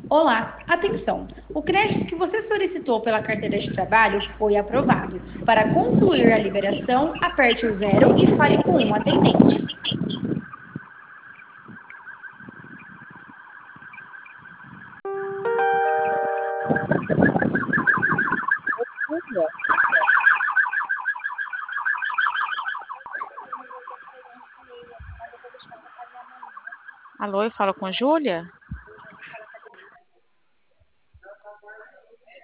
Olá, atenção! O crédito que você solicitou pela carteira de trabalho foi aprovado. Para concluir a liberação, aperte o zero e fale com um atendente. Alô, eu falo com a Júlia?